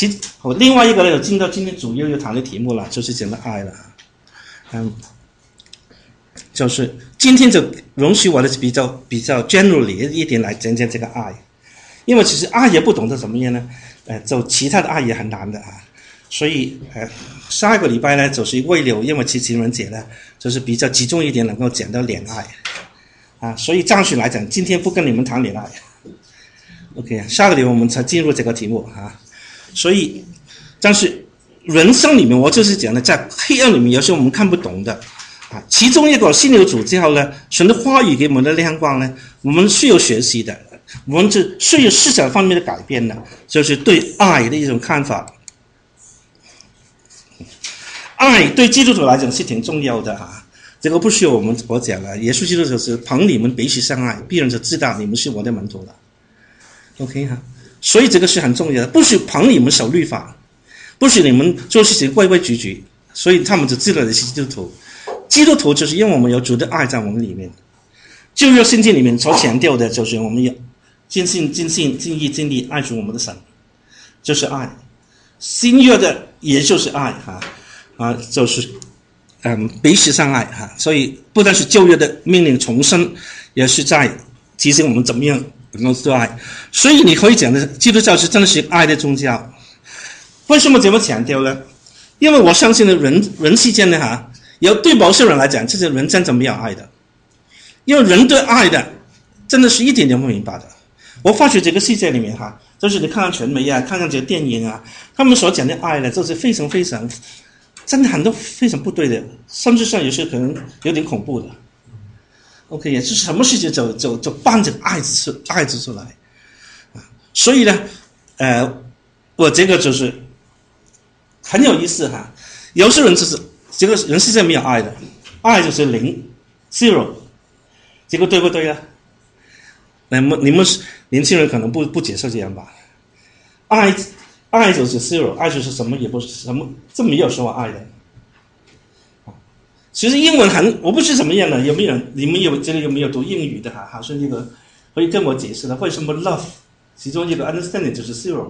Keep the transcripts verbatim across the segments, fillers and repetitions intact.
其我另外一个呢，进到今天主要要谈的题目了，就是讲到爱了。嗯，就是今天就容许我的比较比较 generally 一点来讲讲这个爱，因为其实爱也不懂得怎么样呢，呃，就其他的爱也很难的啊。所以呃，下一个礼拜呢，就是为了因为其情人节呢，就是比较集中一点，能够讲到恋爱啊。所以暂时来讲，今天不跟你们谈恋爱。OK， 下个礼拜我们才进入这个题目啊。所以，但是人生里面，我就是讲的，在黑暗里面，有时候我们看不懂的啊。其中一个信有主之后呢，神的话语给我们的亮光呢，我们需要学习的，我们是需要思想方面的改变的，就是对爱的一种看法。爱对基督徒来讲是挺重要的啊，这个不需要我们我讲了。耶稣基督就是凭你们彼此相爱，必然就知道你们是我的门徒了。OK 哈，所以这个是很重要的，不是凭你们守律法，不是你们做事情规规矩矩，所以他们就知道你是基督徒。基督徒就是因为我们有主的爱在我们里面。旧约圣经里面所强调的就是我们要尽心尽性尽意尽力爱主我们的神，就是爱。新约的也就是爱哈。啊，就是嗯彼此相爱哈，所以不但是旧约的命令重申，也是在提醒我们怎么样能够对爱。所以你可以讲的，基督教是真的是爱的宗教。为什么这么强调呢？因为我相信的人人世间呢哈，有对某些人来讲，这些人真的没有爱的，因为人对爱的真的是一点点不明白的。我发觉这个世界里面哈，就是你看看传媒啊，看看这个电影啊，他们所讲的爱呢，就是非常非常。真的很多非常不对的，甚至上有些可能有点恐怖的。OK， 也就是什么事情就就就伴着爱字出爱字出来啊。所以呢，呃，我这个就是很有意思哈。有些人就是这个人世界没有爱的，爱就是零 zero， 这个对不对啊？那么你们年轻人可能不不接受这样吧？爱。爱就是 zero， 爱就是什么也不是什么，这没有什么爱的。其实英文很，我不是怎么样的，有没有人你们有这里有没有读英语的哈？好像那个可以跟我解释的，为什么 love 其中一个 understanding 就是 zero。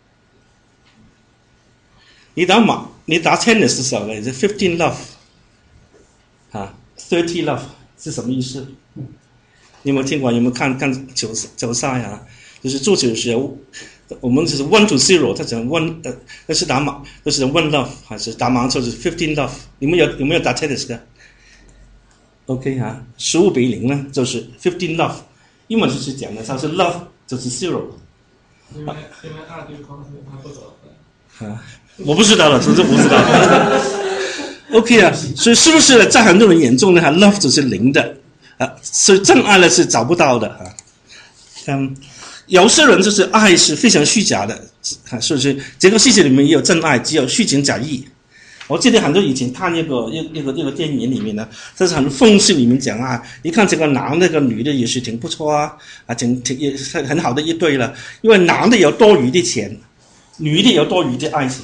你打马，你打 tennis 的时候呢，是 fifteen love， 啊 ，thirty love 是什么意思？你有没有听过？有没有看看球球赛啊？就是足球的时候。我们就是 one to zero， 他讲 one， 呃，那是打马，那是 one love， 还是打盲球是 fifteen love？ 你们有有没有打 tennis 的 ？OK 哈，十五比零呢，就是 fifteen love， 英文就是讲的，它是 love 就是 zero。 因为因为爱对方是他不走的。 啊，我不知道了，真是不知道。OK 啊，所以是不是在很多人眼中呢 ，love 就是零的啊？所以真爱呢是找不到的啊。嗯。有些人就是爱是非常虚假的，是不是？这个世界里面也有真爱，只有虚情假意。我记得很多以前看一个一一个一个电影里面呢，这是很讽刺里面讲啊，你看这个男的跟女的也是挺不错啊，啊，挺挺也是很好的一对了。因为男的有多余的钱，女的有多余的爱情，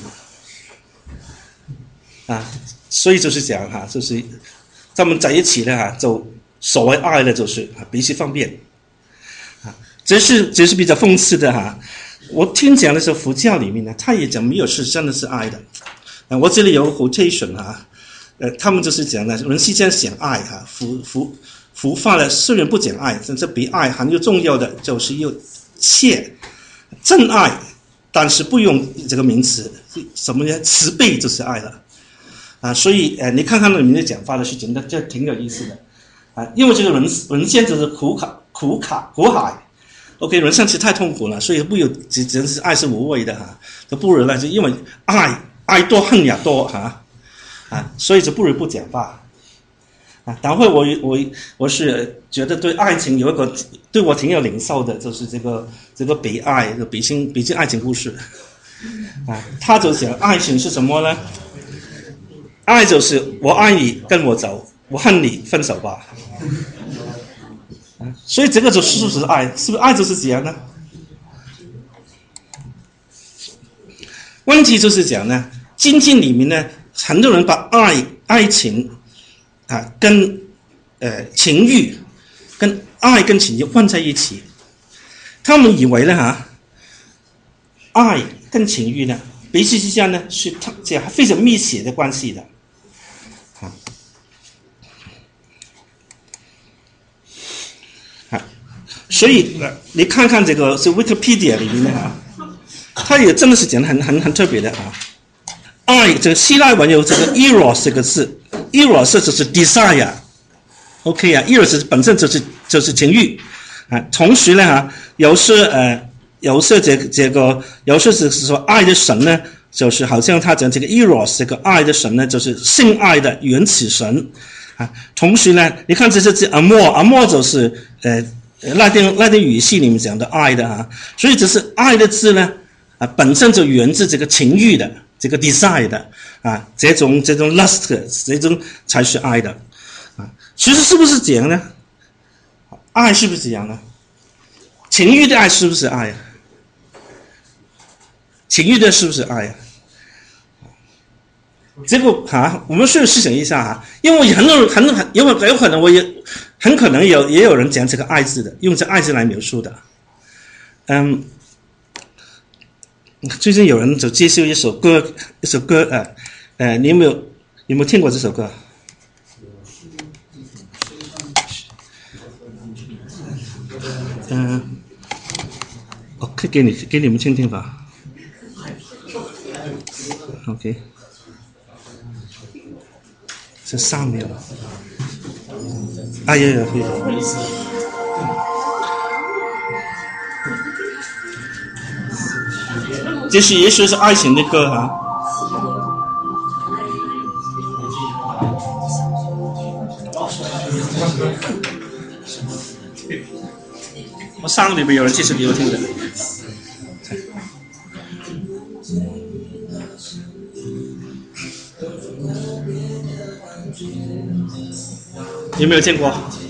啊，所以就是讲哈、啊，就是他们在一起呢哈，就所谓爱的就是啊彼此方便。这是这是比较讽刺的哈，我听讲的时候，佛教里面呢，他也讲没有是真的是爱的。啊，我这里有 quotation 哈，呃，他们就是讲呢，人世间想爱哈，佛佛佛法呢虽然不讲爱，但是比爱还要重要的就是要切真爱，但是不用这个名词，什么呢？慈悲就是爱了啊。所以呃，你看看里面的讲法的事情，那这挺有意思的啊，因为这个人人间就是苦卡苦卡苦海。OK， 人生其实太痛苦了，所以不有只只是爱是无谓的哈，就不如呢，就因为爱爱多恨也多哈，啊，所以就不如不讲吧，啊，等会我我我是觉得对爱情有一个对我挺有领受的，就是这个这个北爱的北京北京爱情故事，啊，他就讲爱情是什么呢？爱就是我爱你跟我走，我恨你分手吧。所以这个就是不是爱？是不是爱就是这样呢？问题就是讲呢，今天里面呢，很多人把爱、爱情啊，跟呃情欲、跟爱跟情欲混在一起，他们以为呢哈，爱跟情欲呢彼此之间呢是这非常密切的关系的。啊，啊，所以呃，你看看这个是 Wikipedia 里面的啊，它也真的是讲的很很很特别的啊。爱这个希腊文有这个 eros 这个字 ，eros 就是 desire。OK 啊 ，eros 本身就是就是情欲啊。同时呢哈，有时呃，有时这这个有时是说爱的神呢，就是好像他讲这个 eros 这个爱的神呢，就是性爱的原始神啊。同时呢，你看这是字 amor，amor 就是呃拉丁拉丁语系里面讲的爱的啊。所以这是爱的字呢啊，本身就源自这个情欲的这个 desire 的啊，这种这种 lust 这种才是爱的。其实是不是这样呢？爱是不是这样呢？情欲的爱是不是爱啊？情欲的是不是爱啊？这个啊，我们需要思想一下啊，因为很多很很有有可能我也很可能有也有人讲这个爱字的，用这爱字来描述的。嗯，最近有人就介绍一首歌，一首歌呃呃，你有没有有没有听过这首歌？嗯、呃，我可以给你给你们听听吧。OK， 这上面了。哎呀呀，这是也许是爱情的歌啊。我上个礼拜有人介绍给我听的。有没有见过？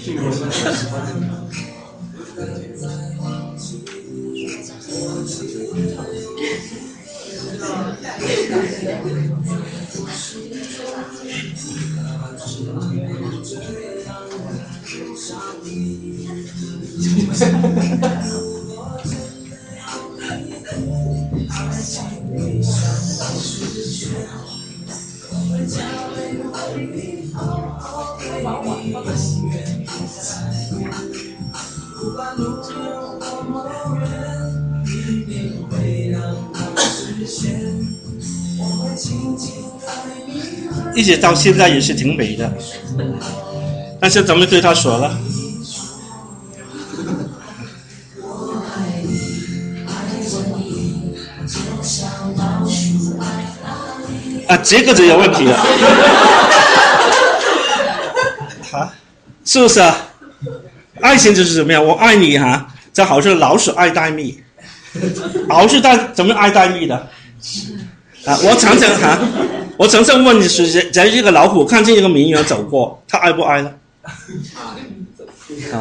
一直到现在也是挺美的，但是咱们对他说了，啊，这个就有问题了，啊，是不是啊？爱情就是怎么样？我爱你哈、啊，就好像老鼠爱大蜜，老鼠爱怎么爱大蜜的？啊，我常常哈、啊，我常常问是，假如一个老虎看见一个绵羊走过，它爱不爱呢？啊？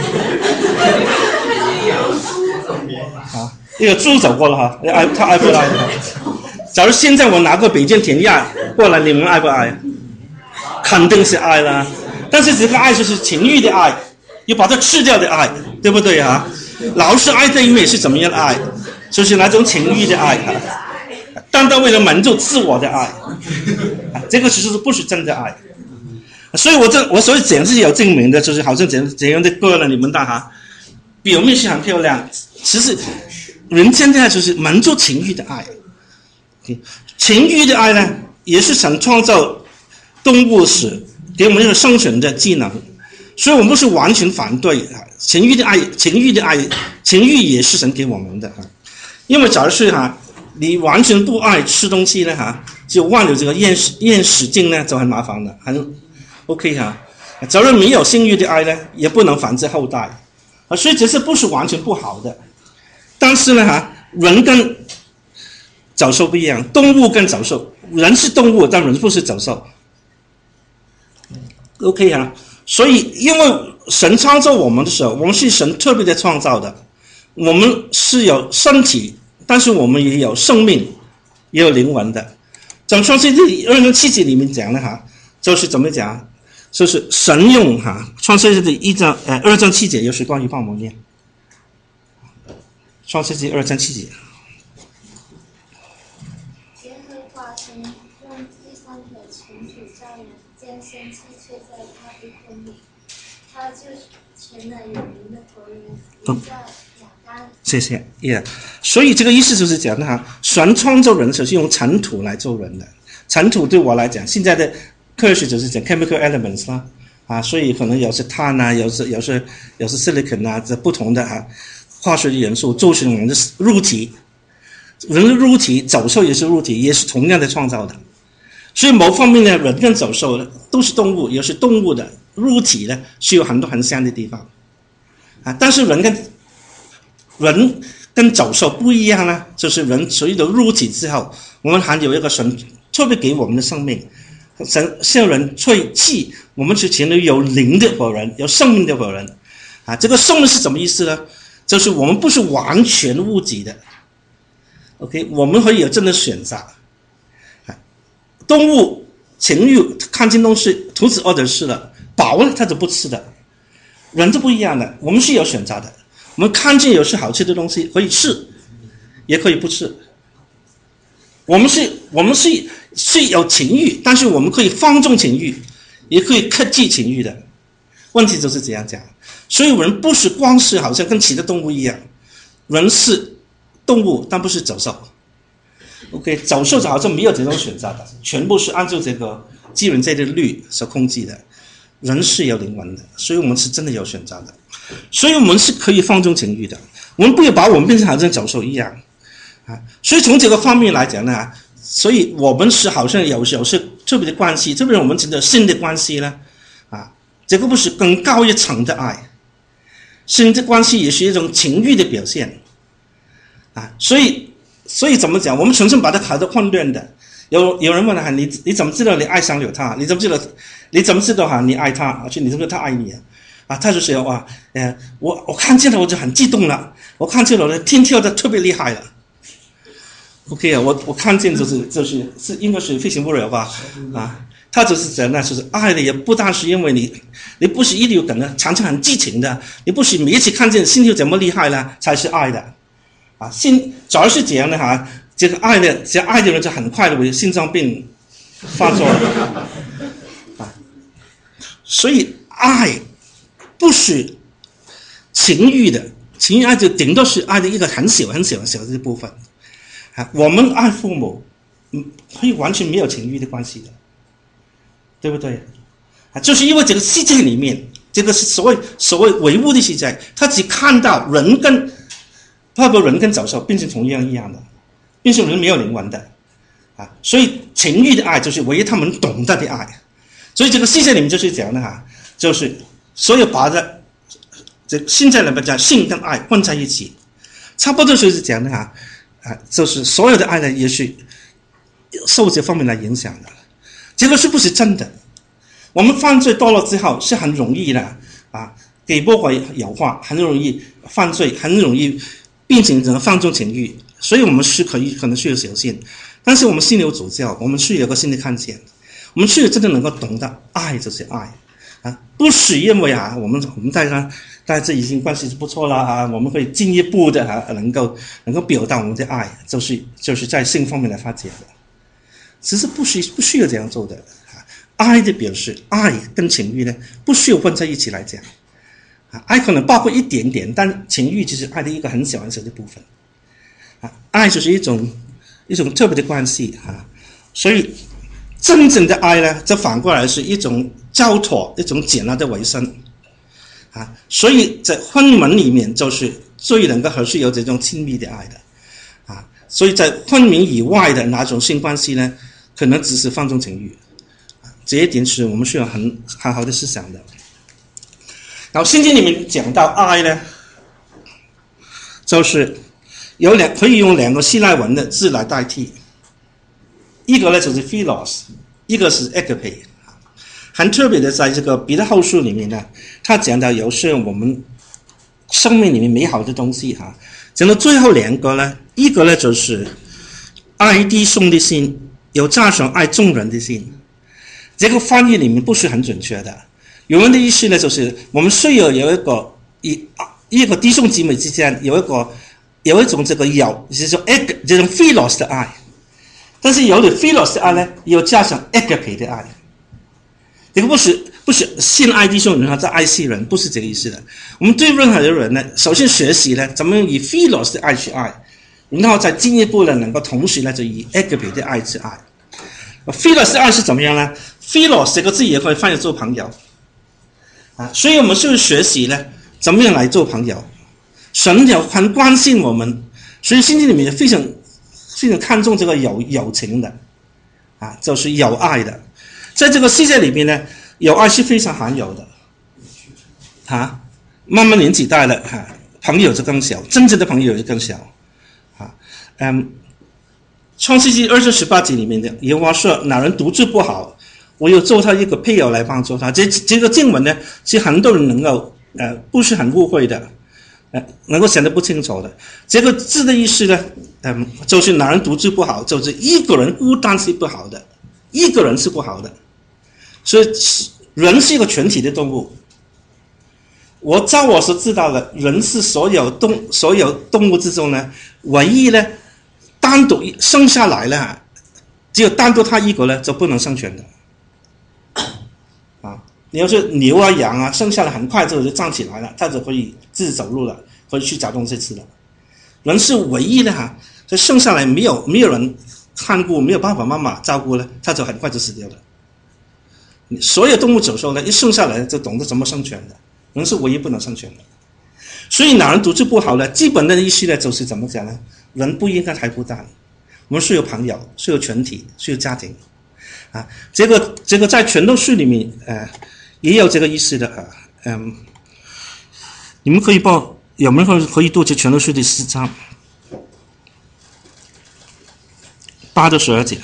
啊，一个猪走过了哈，爱它爱不爱？假如现在我拿个北京填鸭过来，你们爱不爱？肯定是爱啦。但是这个爱就是情欲的爱，要把它吃掉的爱，对不对啊？老是爱对面是怎么样的爱？就是那种情欲的爱啊，单单为了满足自我的爱，啊、这个其实不是真的爱。所以我这我所以讲是有证明的，就是好像怎怎样的歌呢？你们大哈，表面是很漂亮，其实人间的爱就是满足情欲的爱。情欲的爱呢，也是神创造动物时给我们一个生存的技能，所以我们不是完全反对情欲的爱，情欲的爱，情欲也是神给我们的。因为假如是哈，你完全不爱吃东西呢哈，就忘了这个厌食厌食症呢，就很麻烦的，很 OK 哈。假如没有性欲的爱呢，也不能繁殖后代啊，所以这是不是完全不好的？但是呢哈，人跟走兽不一样，动物跟走兽，人是动物，但人不是走兽。OK 啊，所以因为神创造我们的时候，我们是神特别的创造的，我们是有身体，但是我们也有生命，也有灵魂的。在创世纪二章七节里面讲的哈，就是怎么讲，就是神用哈，创世纪一章呃二章七节有谁关于帮我念？创世纪二章七节。 结合化身，用第三者尘土造人，将生气吹在他的婚礼，他就成了有名的活人，名叫亚当。 谢谢 ，Yeah。所以这个意思就是讲哈，神创造人的时候是用尘土来做人的。尘土对我来讲，现在的科学就是讲 chemical elements 啦，啊，所以可能有是碳啊，有是有是有是 silicon 啊，这不同的哈、啊、化学的元素构成人的肉体。人的肉体，走兽也是肉体，也是同样的创造的。所以某方面呢，人跟走兽都是动物，也是动物的肉体呢是有很多很像的地方啊。但是人跟人跟走兽不一样呢，就是人所有的肉体之后，我们还有一个神特别给我们的生命，神像人吹气，我们是成了有灵的活人，有生命的活人啊。这个生命是什么意思呢？就是我们不是完全物质的 ，OK， 我们可以有真的选择。啊，动物情欲看见东西，肚子饿的吃了，饱了它就不吃的。人就不一样的，我们是有选择的。我们看见有些好吃的东西可以吃，也可以不吃。我们是，我们是是有情欲，但是我们可以放纵情欲，也可以克制情欲的。问题就是这样讲，所以人不是光是好像跟其他动物一样，人是动物，但不是走兽。OK， 走兽好像没有这种选择的，全部是按照这个基本这个律所控制的。人是有灵魂的，所以我们是真的有选择的，所以我们是可以放纵情欲的。我们不要把我们变成好像走兽一样啊。所以从这个方面来讲呢，所以我们是好像有有些特别的关系，特别是我们这个性的关系呢，啊，这个不是更高一层的爱，性的关系也是一种情欲的表现啊。所以，所以怎么讲？我们常常把它搞得混乱的。有有人问了哈，你你怎么知道你爱上了他？你怎么知道？你怎么知道哈？你爱他，而且你怎么知道他爱你啊？啊，他就说哇，呃，我我看见了，我就很激动了，我看见了，我心跳的特别厉害了。OK 啊，我我看见就是就是是应该是非常不了吧？啊，他就是讲那就是爱的，也不单是因为你你不是一流感的，常常很激情的，你不是每一次看见心跳怎么厉害了才是爱的，啊，心主要是这样的哈。这个爱呢，这爱的人就很快的为心脏病发作了啊，所以爱不是情欲的，情欲爱就顶多是爱的一个很小很小很小的部分啊。我们爱父母，嗯，可以完全没有情欲的关系的，对不对？啊，就是因为这个世界里面，这个是所谓所谓唯物的世界，他只看到人跟包括人跟走兽变成同样一样的。并且人没有灵魂的啊，所以情欲的爱就是唯一他们懂得的爱，所以这个世界里面就是讲的哈，就是所有把的这现在人们讲性跟爱混在一起，差不多就是讲的哈啊，就是所有的爱呢也是受这方面来影响的，这个是不是真的？我们犯罪多了之后是很容易的啊，给魔鬼有话，很容易犯罪，很容易变成整个放纵情欲。所以我们是可以可能需要小心，但是我们心里有主教，我们是有个新的看见，我们是真的能够懂得爱就是爱啊，不是因为啊我们我们大家大家已经关系是不错了啊，我们会进一步的啊能够能够表达我们的爱，就是就是在性方面来发展的，其实不需不需要这样做的啊。爱的表示，爱跟情欲呢不需要混在一起来讲啊，爱可能包括一点点，但情欲只是爱的一个很小很小的部分。啊，爱就是一种一种特别的关系啊，所以真正的爱呢，这反过来是一种交托，一种简单的委身啊，所以在婚盟里面就是最能够还是有这种亲密的爱的啊，所以在婚盟以外的哪种性关系呢，可能只是放纵情欲啊，这一点是我们需要很好好的思想的。然后圣经里面讲到爱呢，就是有两可以用两个希腊文的字来代替，一个呢就是 philos， 一个是 agape。很特别的，在这个彼得后书里面呢，他讲到有些我们生命里面美好的东西哈。讲到最后两个呢，一个呢就是爱弟兄的心，有加上爱众人的心。这个翻译里面不是很准确的，有人的意思呢就是我们需要有一个一一个弟兄姊妹之间有一个。有一种这个有，就是说 egg 这种 philos 的爱，但但是有了 philos 的爱呢，又加上 agape 的爱。这个不是不是信爱弟兄人，在爱世人，不是这个意思的。我们对任何的人呢，首先学习呢，怎么以 philos 的爱去爱，然后再进一步呢，能够同时呢，就以 agape 的爱去爱。philos 的爱是怎么样呢 ？philos 这个字也可以翻译做朋友啊，所以我们是学习呢，怎么样来做朋友。神有很关心我们，所以圣经里面非常非常看重这个友友情的啊，就是有爱的。在这个世界里面呢，有爱是非常罕有的啊。慢慢年纪大了啊，朋友就更小，真正的朋友就更小啊。嗯，创世纪二十十八节里面的耶和华说：“男人独自不好，我有做他一个配偶来帮助他。”这这个经文呢，是很多人能够呃不是很误会的。呃，能够想得不清楚的，这个字的意思呢，嗯，就是男人独自不好，就是一个人孤单是不好的，一个人是不好的，所以人是一个群体的动物。我照我所知道的，人是所有动所有动物之中呢，唯一呢单独生下来了，只有单独他一个呢就不能生存的。啊，你要是牛啊羊啊，生下来很快就就站起来了，它就可以自己走路了，可以去找东西吃了。人是唯一的哈，就生下来没有没有人看顾，没有爸爸妈妈照顾了，它就很快就死掉了。所有动物走兽呢，一生下来就懂得怎么生存的，人是唯一不能生存的。所以男人独自不好呢，基本的意思呢就是怎么讲呢？人不应该太孤单，我们是有朋友，是有群体，是有家庭啊。这个这个在传道书里面呃也有这个意思的啊。嗯，你们可以报，有没有可以读这传道书第四章八到十二节。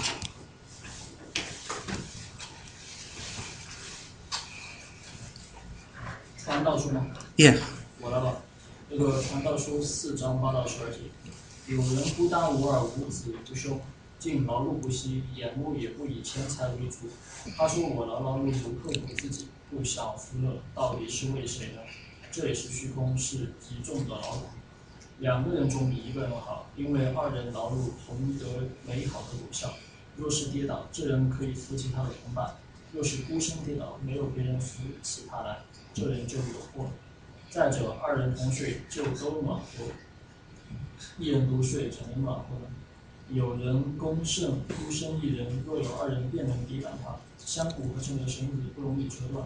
传道书吗？ Yeah， 我来吧。这个传道书四章八到十二节，有人孤单无二，无子不休，竟劳碌不息，眼目也不以钱财为主。他说：“我劳劳碌碌，刻苦自己，不享福乐，到底是为谁呢？这也是虚空，是极重的劳苦。两个人总比一个人好，因为二人劳碌同得美好的果效。若是跌倒，这人可以扶起他的同伴；若是孤身跌倒，没有别人扶起他来，这人就有祸了。再者，二人同睡，就都暖和；一人独睡，怎能暖和呢？有人攻胜孤身一人，若有二人便能抵挡他。相互合成的绳子不容易折断。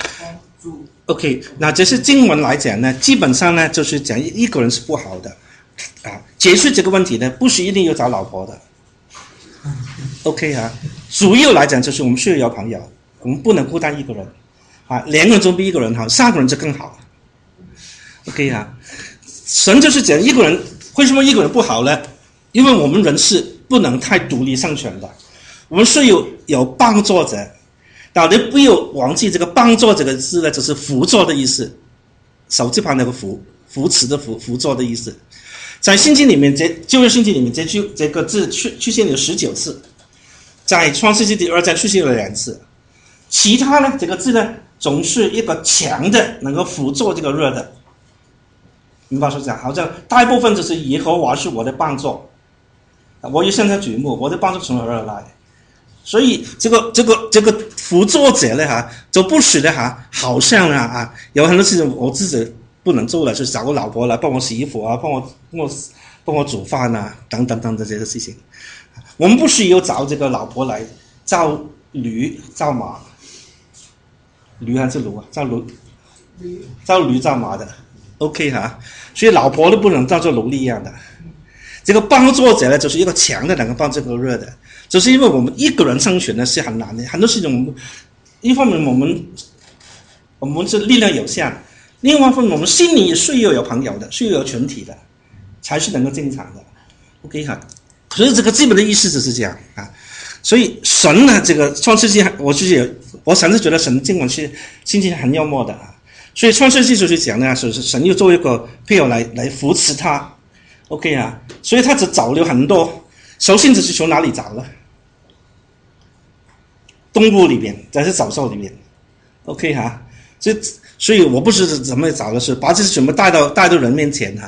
OK， 那这是经文来讲呢，基本上呢就是讲一个人是不好的啊。解决这个问题呢，不是一定要找老婆的。OK 啊，主要来讲就是我们需要有朋友，我们不能孤单一个人啊，两个人总比一个人好，三个人就更好。OK 啊，神就是讲一个人，为什么一个人不好呢？因为我们人是不能太独立生存的，我们是有有帮助者。但你不要忘记这个帮助这个字呢，就是辅助的意思，手字旁那个扶，扶持的扶，辅助的意思。在圣经里面，这旧约圣经里面这句这个字出出现了十九次，在创世纪第二章出现了两次。其他呢，这个字呢，总是一个强的，能够辅助这个弱的。明白说讲，好像大部分就是耶和华是我的帮助，我一向他举目，我的帮助从何而来？所以这个这个这个辅助者呢哈，就不使的哈，好像啊啊，有很多事情我自己不能做了，就是找个老婆来帮我洗衣服啊，帮我帮我帮我煮饭啊，等等等等这些事情。我们不需要找这个老婆来造驴造马，驴还是驴啊？造驴，造驴造马的 ，OK 哈。所以老婆都不能当做奴隶一样的。这个帮助者呢，就是一个强的能够帮这个弱的。就是因为我们一个人生存呢是很难的，很多事情我们一方面我们我们是力量有限，另外一方面我们心里也需要有朋友的，需要有群体的，才是能够正常的。OK 哈，所以这个基本的意思就是这样啊。所以神呢，这个创世纪，我自己我甚至觉得神经文是心情很幽默的啊。所以创世纪就是讲呢，是神又做一个配偶来来扶持他 ，OK 啊，所以他只找了很多，首先就是从哪里找了？动物里边，还是走兽里面 ，OK 哈，所以所以我不是怎么找的，是把这些全部带到带到人面前哈，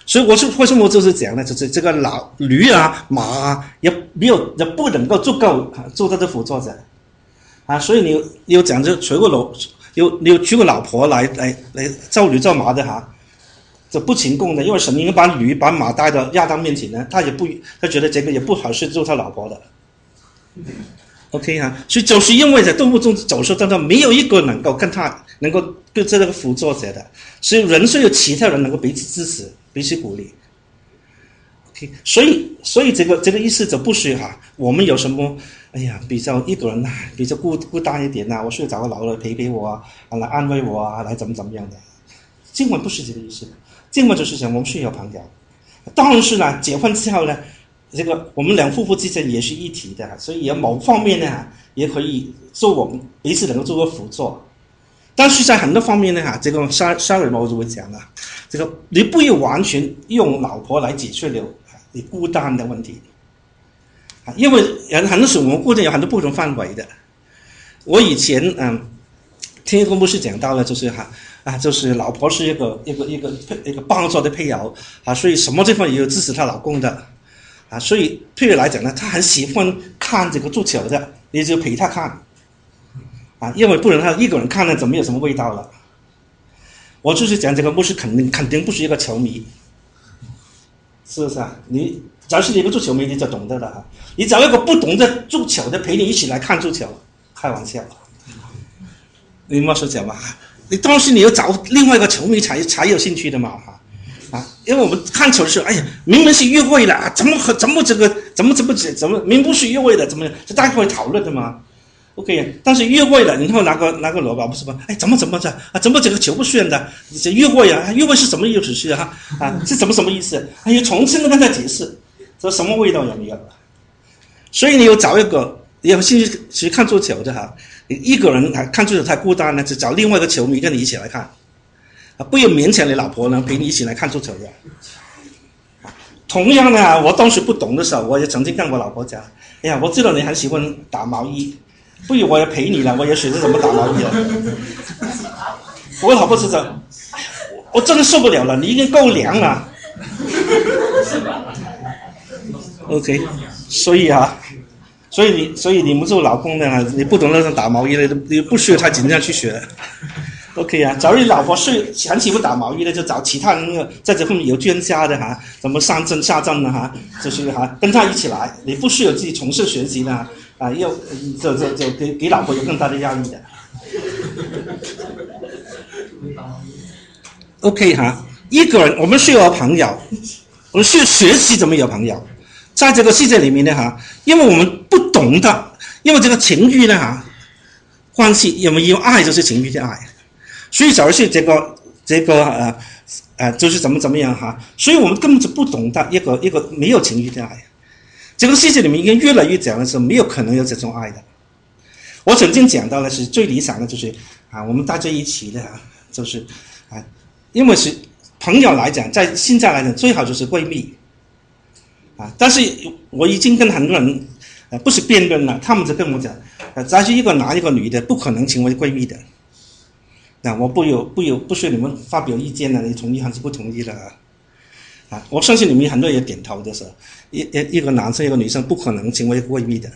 所以我是为什么就是讲呢？就是这个老驴啊、马啊，也没有也不能够足够做到这辅助者啊。所以你你有讲就娶个老有你有娶个老婆来来来做驴做马的哈，这不成功的，因为神应该把驴把马带到亚当面前呢，他也不他觉得这个也不好是做他老婆的。OK 啊，所以就是因为在动物中走兽当中没有一个能够跟他能够跟这个辅助者的，所以人是有其他人能够彼此支持、彼此鼓励。OK， 所以所以这个这个意思就不是哈、啊，我们有什么哎呀比较一个人比较孤孤单一点呐、啊，我需要找个老人陪陪我啊，来安慰我啊，来怎么怎么样的。经文不是这个意思，经文就是讲我们需要朋友。当然是呢，结婚之后呢。这个我们两夫妇之间也是一体的，所以有某方面呢，也可以做我们彼此能够做个辅助。但是在很多方面呢，哈，这个沙沙人我就会讲啊，这个你不要完全用老婆来解决了你孤单的问题，啊，因为人很多时候我们孤单有很多不同范围的。我以前嗯听一个牧师讲到了，就是哈啊，就是老婆是一个一个一个一个帮助的配偶啊，所以什么地方也有支持她老公的。啊，所以对于来讲呢，他很喜欢看这个足球的，你就陪他看，啊，因为不然他一个人看呢，怎么有什么味道了？我就是讲这个牧师肯定肯定不是一个球迷，是不是啊？你假如是你一个足球迷，你就懂得了啊。你找一个不懂得足球的陪你一起来看足球，开玩笑，你莫说讲嘛，你当时你要找另外一个球迷才才有兴趣的嘛，哈。啊，因为我们看球的时候，哎呀，明明是越位了，怎么怎么这个怎么怎么怎么明不是越位的，怎么就大家会讨论的嘛 ？OK， 但是越位了，然后拿个拿个萝卜不是吧？哎，怎么怎么着啊？怎么这个球不算的？这越位啊？越位是什么意思啊？啊，是怎么什么意思？哎呀，重新跟他解释，这什么味道有没有？所以你有找一个有兴趣去看足球的哈，一个人看足球太孤单了，就找另外一个球迷跟你一起来看。不要勉强你老婆呢陪你一起来看足球的。同样呢，我当时不懂的时候，我也曾经跟我老婆讲：“哎呀，我知道你很喜欢打毛衣，不如我也陪你了，我也学着怎么打毛衣了。”我老婆就说：“哎呀，我真的受不了了，你已经够凉了。”OK， 所以啊，所以你所以你们做老公的，你不懂那种打毛衣的，你不需要太紧张去学。OK 啊，假如你老婆是很喜欢打毛衣的，就找其他人在这方面有专家的哈，怎么上阵下阵的哈，就是哈跟他一起来，你不需要自己从事学习的啊，要就就就给给老婆有更大的压力的。OK 哈，一个人我们需要朋友，我们需要学习怎么有朋友，在这个世界里面呢哈，因为我们不懂的，因为这个情欲呢哈，关系有没有爱就是情欲的爱。所以假如是这个这个呃呃就是怎么怎么样哈，所以我们根本就不懂得一个一个没有情欲的爱。这个世界里面已经越来越讲的是没有可能有这种爱的。我曾经讲到的是最理想的就是啊，我们大家一起的啊，就是啊，因为是朋友来讲，在现在来讲最好就是闺蜜啊。但是我已经跟很多人呃不是辩论了，他们就跟我讲，呃，再是一个男一个女的不可能成为闺蜜的。那我不有不有不需要你们发表意见了，你同意还是不同意了啊？啊，我相信你们很多人也点头的时候，一一一个男生一个女生不可能成为闺蜜的。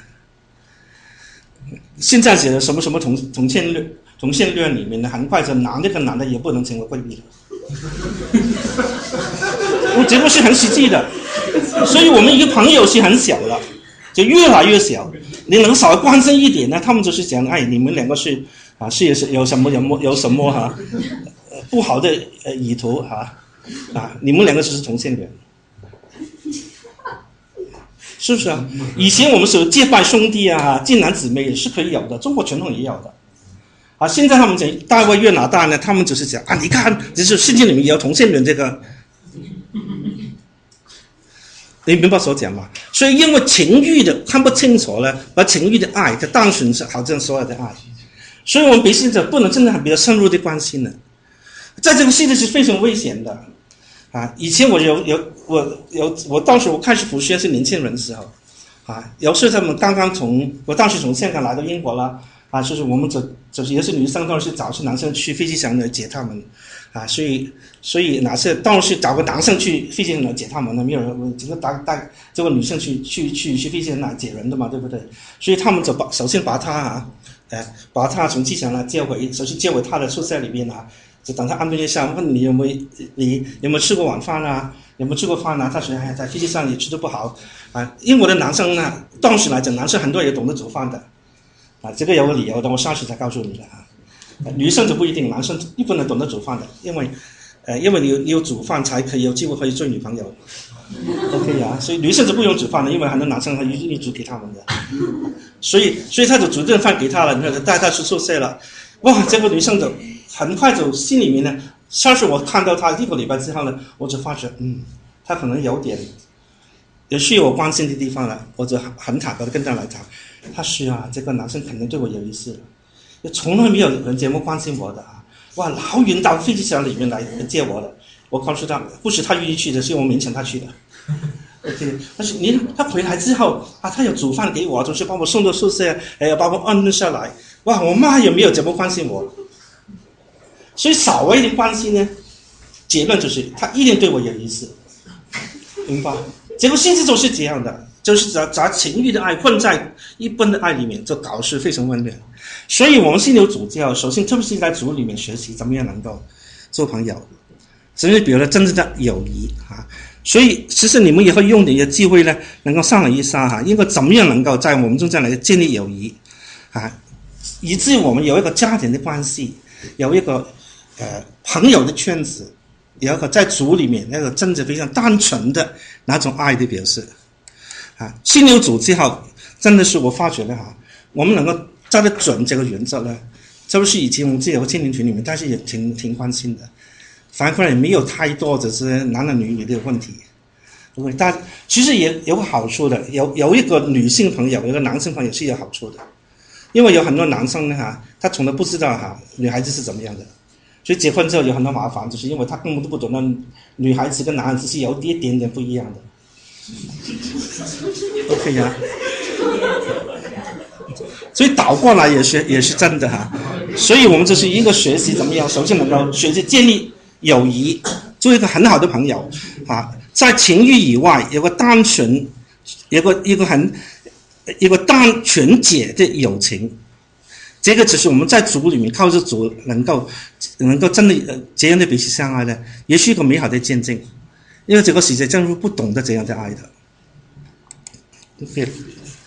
现在写的什么什么同同性恋同性恋里面呢，很快就男的跟男的也不能成为闺蜜了。我这个是很实际的，所以我们一个朋友是很小了，就越来越小。你能稍微关心一点呢，他们就是讲，哎，你们两个是。啊，是有有什么有么有什么哈、啊呃，不好的呃意图哈啊, 啊，你们两个就是同性恋，是不是啊？以前我们是有结拜兄弟啊，近男姊妹也是可以有的，中国传统也有的。啊，现在他们讲大卫越拿大呢，他们就是讲啊，你看，就是圣经里面也有同性恋这个，你明白所讲吗？所以因为情欲的看不清楚了，把情欲的爱就当成是好像所有的爱。所以我们彼此不能真的比较深入的关心呢，在这个世界是非常危险的啊！以前我有有我有我当时我开始服侍是年轻人的时候啊，有时他们刚刚从我当时从香港来到英国了啊，就是我们这就是也是女生都是找是男生去飞机场来接他们，啊，所以所以哪是当然是找个男生去飞机场来接他们呢？没有人这个大大这个女生去去去去飞机场来接人的嘛，对不对？所以他们就把首先把他啊，呃，把他从机场呢接回，首先接回他的宿舍里面啊，就等他安顿一下，问你有没有你有没有吃过晚饭啊？有没有吃过饭啊？他说哎，在飞机上也吃得不好啊。英国的男生呢，当时来讲，男生很多也懂得煮饭的。啊，这个有个理由的，我下次再告诉你的啊。女生就不一定，男生一般人懂得煮饭的，因为，呃，因为你有你有煮饭才可以有机会可以追女朋友。OK 啊，所以女生就不用煮饭了，因为很多男生他一定煮给他们的，所以所以他就煮顿饭给他了，然后就带他去宿舍了。哇，这个女生就很快就心里面呢，上次我看到他一个礼拜之后呢，我就发觉，嗯，他可能有点。有需要我关心的地方了，我就很坦白的跟他来谈。他是啊，这个男生肯定对我有意思，从来没有人这么关心我的啊！哇，老远到飞机场里面来接我的，我告诉他，不是他愿意去的，是我勉强他去的。OK， 但是你他回来之后啊，他有煮饭给我，就是把我送到宿舍，还要把我安顿下来。哇，我妈也没有怎么关心我，所以稍微的关心呢，结论就是他一定对我有意思，明白？结果现实就是这样的，就是把把情欲的爱混在一般的爱里面，就搞是非常混乱。所以我们信有主教，首先特别是在主里面学习怎么样能够做朋友，甚至比如说真正的友谊啊。所以其实你们也会用你的机会呢，能够商量一下哈，应该怎么样能够在我们中间来建立友谊啊，以至于我们有一个家庭的关系，有一个呃朋友的圈子。有一个在主里面那个真的非常单纯的那种爱的表示啊，信有主之后，真的是我发觉了哈，我们能够抓得准这个原则呢，这不是以前我们自己有个青年群里面，但是也挺挺关心的，反过来也没有太多只是男男女女的问题。但其实也有个好处的，有有一个女性朋友，有一个男性朋友是有好处的，因为有很多男生呢哈，他从来不知道哈女孩子是怎么样的。所以结婚之后有很多麻烦，就是因为他根本都不懂，那女孩子跟男孩子是有一点点不一样的。OK 呀、啊，所以倒过来也是也是真的哈。所以我们就是一个学习怎么样，首先能够学习建立友谊，做一个很好的朋友啊，在情欲以外有个单纯，有个一个很一个单纯解的友情。这个只是我们在主里面靠着主能够能够真的这样的彼此相爱的，也是一个美好的见证。因为这个世界真是不懂得这样的爱的。Okay.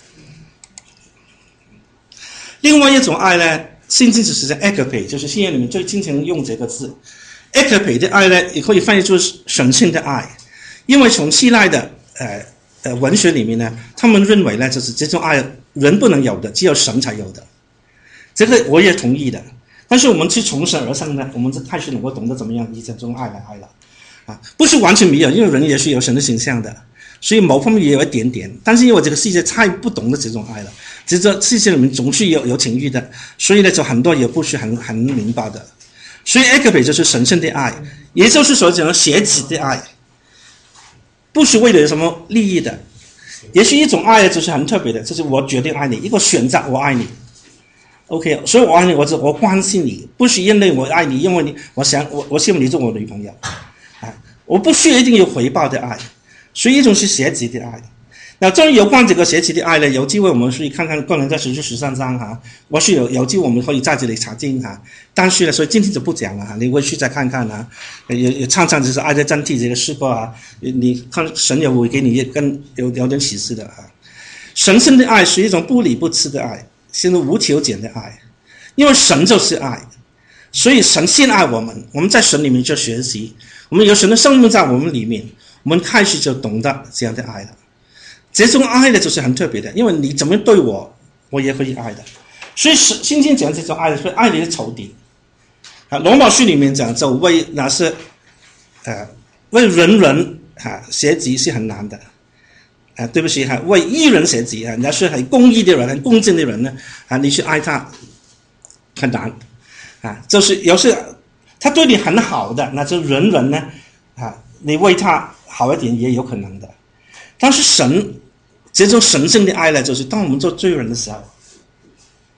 另外一种爱呢，圣经只是在 agape， 就是信仰里面最经常用这个字。agape 的爱呢，也可以翻译作神圣的爱，因为从希腊的呃呃文学里面呢，他们认为呢，就是这种爱人不能有的，只有神才有的。这个我也同意的，但是我们是从神而生的，我们就开始能够懂得怎么样以这种爱来爱了，啊，不是完全没有，因为人也是有神的形象的，所以某方面也有一点点，但是因为这个世界太不懂得这种爱了，这个世界里面总是有有情欲的，所以呢，就很多也不是很很明白的，所以 agape 就是神圣的爱，也就是所讲的舍己的爱，不是为了什么利益的，也是一种爱，就是很特别的，就是我决定爱你，一个选择，我爱你。OK， 所以我爱你，我只我关心你，不是因为我爱你，因为你我想我我希望你做我女朋友，啊，我不需要一定有回报的爱，所以一种是舍己的爱。那至于有关这个舍己的爱呢，有机会我们可以看看个人在十书十三章哈，我是有有机会我们可以在这里查经哈，但是呢，所以今天就不讲了哈，你回去再看看啊，也也唱唱就是爱在真谛这个诗歌啊，你看神也会给你更有有点启示的哈。神圣的爱是一种不离不弃的爱。是无条件的爱，因为神就是爱，所以神先爱我们，我们在神里面就学习，我们有神的生命在我们里面，我们开始就懂得这样的爱了。这种爱呢，就是很特别的，因为你怎么对我，我也会爱的。所以今天讲这种爱，是爱你的仇敌。啊，罗马书里面讲，就为那是，呃，为人人啊舍己是很难的。啊，对不起哈，为义人舍己啊，那是很公义的人、很公正的人呢，啊，你去爱他很难，啊，就是有时他对你很好的，那就人人呢，啊，你为他好一点也有可能的，但是神这种神圣的爱呢，就是当我们做罪人的时候，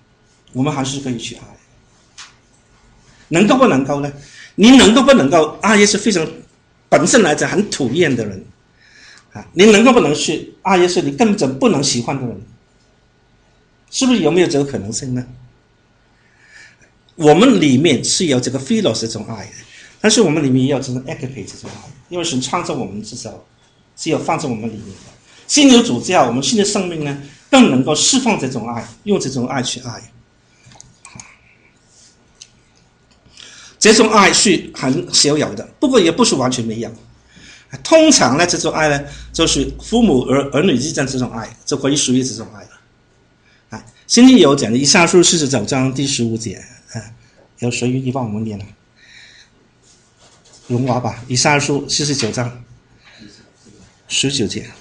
我们还是可以去爱。能够不能够呢？你能够不能够爱一些非常本身来讲很讨厌的人啊？你能够不能去爱一些你根本不能喜欢的人？是不是有没有这个可能性呢？我们里面是有这个 philos 这种爱的，但是我们里面也有这种 agape 这种爱，因为神创造我们之后是有放在我们里面的。新有主教，我们新的生命呢，更能够释放这种爱，用这种爱去爱。这种爱是很少有的，不过也不是完全没有。通常呢，这种爱呢，就是父母儿儿女之间这种爱，就可以属于这种爱了。啊，圣经有讲的，以赛亚书四十九章第十五节，啊，有谁愿意帮我们念呢？荣华吧，以赛亚书四十九章十九节。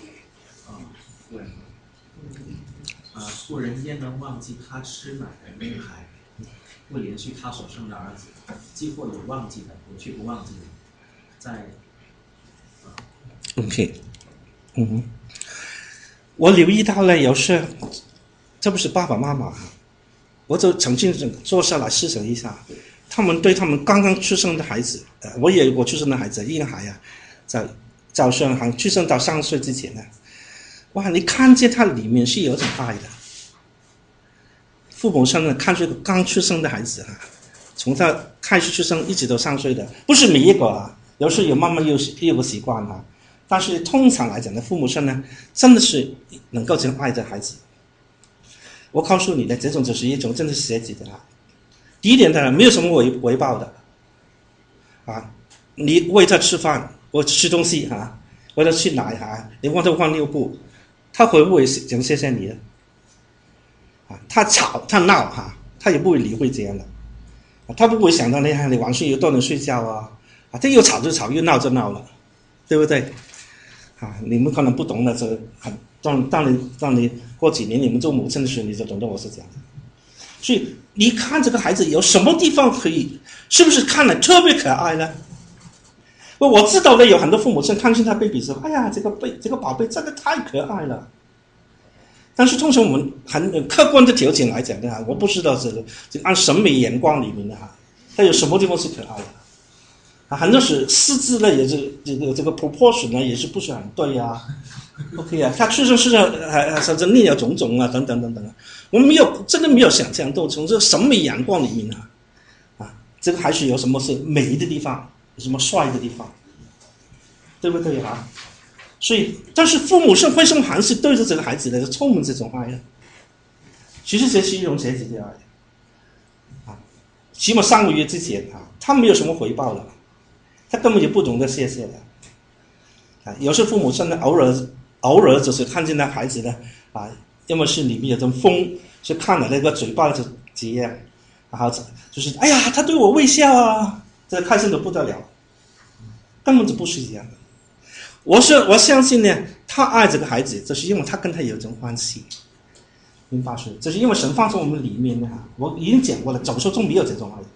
啊，妇人焉能忘记他吃奶的婴孩？不连续他所生的儿子，既或有忘记的，我却不忘记的。在、啊、 OK， 嗯哼，我留意到了，有时这不是爸爸妈妈，我就曾经坐下来思想一下，他们对他们刚刚出生的孩子，呃，我也有过出生的孩子，婴孩啊，在早上还出生到三岁之前呢，哇，你看见他里面是有一种爱的。父母生呢，看这个刚出生的孩子啊，从他开始出生一直到三岁的，不是每一个啊，有时有慢慢有有个习惯啊，但是通常来讲呢，父母生呢，真的是能够这样爱着孩子。我告诉你的，这种就是一种真的是学习的爱。第一点呢，没有什么回回报的，啊，你喂他吃饭，我吃东西啊，喂他吃奶啊，你帮他换尿布，他会不会讲谢谢你的？啊，他吵他闹哈、啊，他也不会理会这样的，啊，他不会想到你你晚上有多能睡觉啊，啊，他又吵就吵，又闹就闹了，对不对？啊，你们可能不懂的，这很当当你当你过几年你们做母亲的时候，你就懂得我是这样的。所以你看这个孩子有什么地方可以，是不是看了特别可爱呢？我知道的有很多父母亲看见他 baby 说，哎呀，这个贝这个宝贝真的太可爱了。但是通常我们很客观的条件来讲的哈，我不知道这个这个按审美眼光里面的哈，它有什么地方是可爱的啊？很多是四肢呢，也是这个这个 proportion 呢，也是不是很对啊 ？OK 啊，他出生是还还甚至另有种种啊，等等等等啊，我们没有真的没有想象到从这个审美眼光里面啊，啊，这个还是有什么是美的地方，有什么帅的地方，对不对啊？所以，但是父母是为什么还是对着这个孩子呢充满这种爱呢？其实这是一种学习的爱啊。起码三个月之前啊，他没有什么回报了，他根本就不懂得谢谢的啊。有时父母真的偶尔偶尔就是看见那孩子呢啊，要么是里面有种风，就看了那个嘴巴就这样，然后就是哎呀，他对我微笑啊，这开心的不得了，根本就不是这样的。我是我相信呢，他爱这个孩子，就是因为他跟他有一种关系，明白是？就是因为神放在我们里面呢，我已经讲过了，走兽中没有这种爱，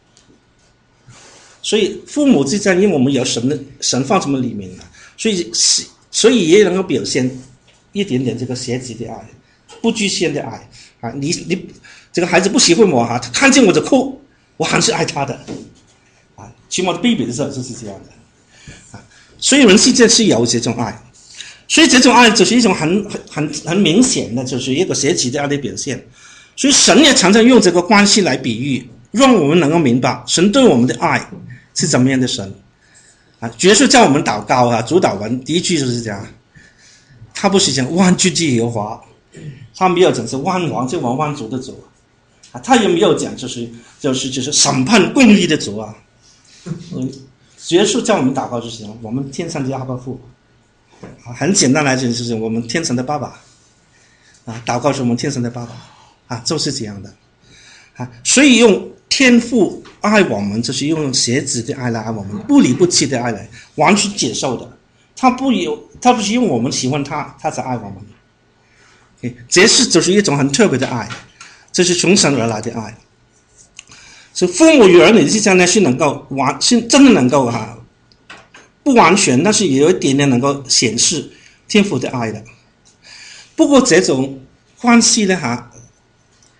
所以父母之间，因为我们有神的神放在我们里面了，所以所以也能够表现一点点这个学习的爱，不局限的爱啊！你你这个孩子不喜欢我哈，他看见我就哭，我还是爱他的啊，起码 baby 的时候就是这样的。所以人世间是有这种爱，所以这种爱就是一种很很很明显的，就是一个学习的爱的表现。所以神也常常用这个关系来比喻，让我们能够明白神对我们的爱是怎么样的神啊。耶稣叫我们祷告啊，主祷文第一句就是这样，他不是讲万军之耶和华，他没有讲是万王之王万主的主啊，他也没有讲就是就是就是审判公义的主啊。嗯。耶稣叫我们祷告就是我们天上的阿爸父，啊，很简单来讲就是我们天上的爸爸，啊，祷告是我们天上的爸爸，啊，就是这样的，啊，所以用天父爱我们，就是用学子的爱来爱我们，不离不弃的爱来完全接受的，他不有，他不是因为我们喜欢他，他才爱我们， okay， 这是就是一种很特别的爱，这是从神而来的爱。所以父母与儿女之间呢是能够完，是真的能够哈、啊，不完全，但是也有一点点能够显示天父的爱的。不过这种关系呢哈，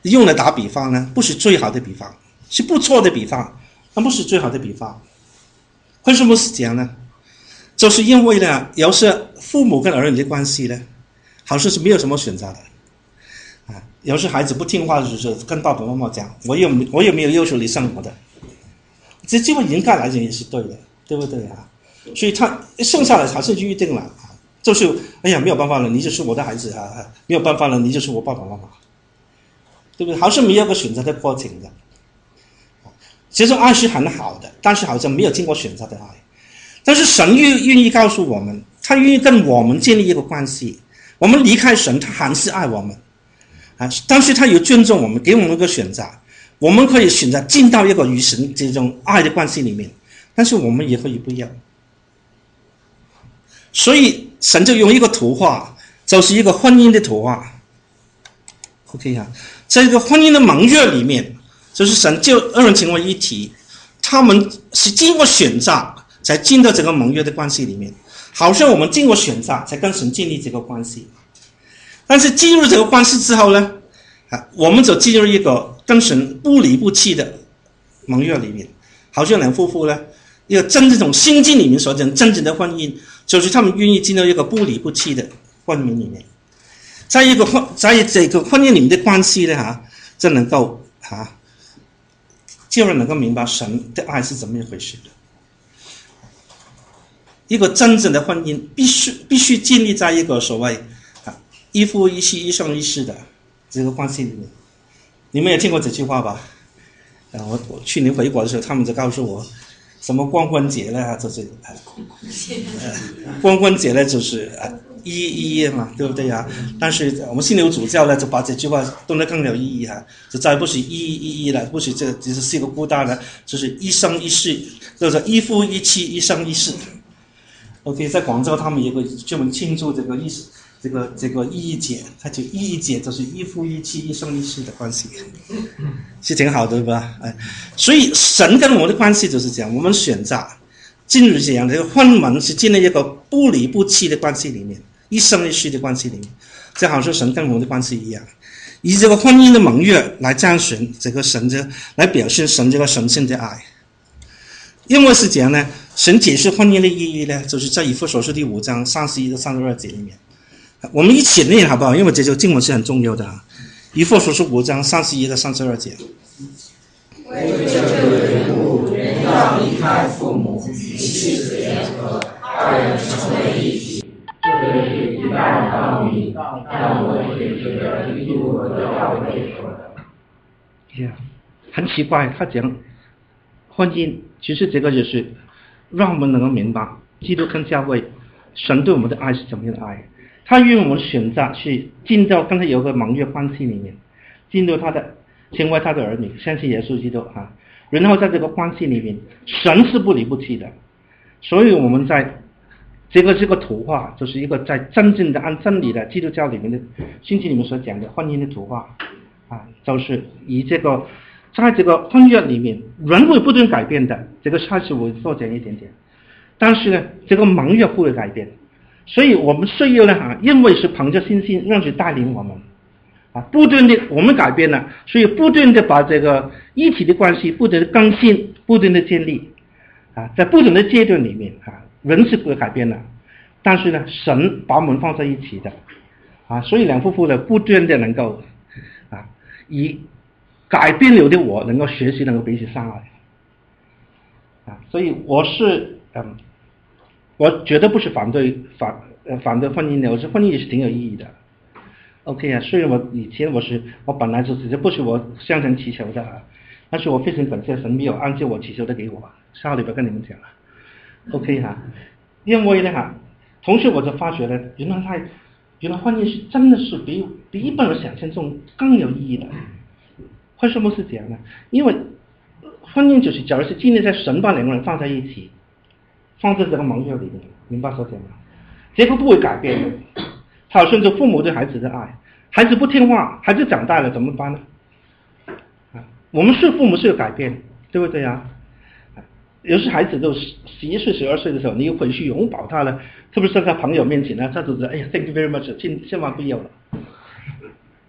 用来打比方呢，不是最好的比方，是不错的比方，但不是最好的比方。为什么是这样呢？就是因为呢，有时父母跟儿女的关系呢，好像是没有什么选择的啊。有时孩子不听话的时候，跟爸爸妈妈讲，我有我有没有要求你生活的？这这个应该来讲也是对的，对不对啊？所以他生下来还是预定了，就是哎呀没有办法了，你就是我的孩子啊，没有办法了，你就是我爸爸妈妈，对不对？好像没有个选择的过程的。其实爱是很好的，但是好像没有经过选择的爱。但是神愿愿意告诉我们，他愿意跟我们建立一个关系。我们离开神，他还是爱我们啊，但是他有尊重我们，给我们一个选择。我们可以选择进到一个与神这种爱的关系里面，但是我们也可以不要。所以神就用一个图画，就是一个婚姻的图画。OK 啊，在这个婚姻的盟约里面，就是神就二人成为一体，他们是经过选择才进到这个盟约的关系里面，好像我们经过选择才跟神建立这个关系。但是进入这个关系之后呢，啊，我们就进入一个跟神不离不弃的盟约里面，好像两夫妇呢，一个真正从心经里面所讲真正的婚姻，就是他们愿意进入一个不离不弃的婚姻里面，在一个婚在这个婚姻里面的关系呢，哈，就能够哈，就能够明白神的爱是怎么一回事的。一个真正的婚姻必须必须建立在一个所谓啊一夫一妻一生一世的这个关系里面。你们也听过这句话吧？啊，我我去年回国的时候，他们就告诉我，什么光棍节呢？就是呃，光棍节呢就是呃一一嘛，对不对呀？但是我们新流主教呢，就把这句话弄得更有意义哈，就再不是一一一了，不是这只是四个孤单了，就是一生一世，就是一夫一妻一生一世。OK， 在广州他们有个专门庆祝这个意思。这个这个意义节，它就意义节就是一夫一妻一生一世的关系，是挺好的，对吧？哎，所以神跟我们的关系就是这样，我们选择进入这样的一个婚盟，是进入一个不离不弃的关系里面，一生一世的关系里面，就好像神跟我们的关系一样，以这个婚姻的盟约来彰显这个神的，来表现神这个神圣的爱。因为是这样呢，神解释婚姻的意义呢，就是在以弗所书第五章三十一到三十二节里面。我们一起念好不好？因为这个经文是很重要的啊。以弗所书五章三十一到三十二节。 为这个缘故，人要离开父母，与妻子联合，二人成为一体。这里一半道理，但我也觉得基督和教会说的。 呀，很奇怪，他讲婚姻，其实这个就是让我们能够明白基督跟教会，神对我们的爱是怎么样的爱。他愿我们选择去进到刚才有个盟约关系里面，进入他的成为他的儿女，相信耶稣基督啊。然后在这个关系里面，神是不离不弃的，所以我们在这个这个图画，就是一个在真正的按真理的基督教里面的圣经里面所讲的婚姻的图画啊，就是以这个在这个婚约里面，人会不断改变的，这个下次我多讲一点点。但是呢，这个盟约不会改变。所以我们需要呢啊，因为是凭着信心让神带领我们啊，不断的我们改变了，所以不断的把这个一体的关系不断的更新，不断的建立啊，在不同的阶段里面啊，人是不会改变的，但是呢，神把我们放在一起的啊，所以两夫妇呢不断的能够啊，以改变了的我能够学习，能够彼此相爱啊，所以我是嗯。我绝对不是反对反呃反对婚姻的，我说婚姻也是挺有意义的。OK 啊，虽然我以前我是我本来就是这不是我向神祈求的，但是我非常感谢神没有按照我祈求的给我，下礼拜跟你们讲了。OK 哈、啊，因为呢哈，同时我就发觉呢，原来他原来婚姻是真的是比比一般人想象中更有意义的。为什么是这样呢？因为婚姻就是假如是建立在神把两个人放在一起。放在这个盟约里面，明白所讲吗？结果不会改变的，它好像就父母对孩子的爱，孩子不听话，孩子长大了怎么办呢？啊，我们是父母是有改变，对不对啊？啊，有时孩子都十十一岁、十二岁的时候，你又回去拥抱他了，特别是在朋友面前呢，他就说：“哎呀 ，thank you very much，千千万不要了。”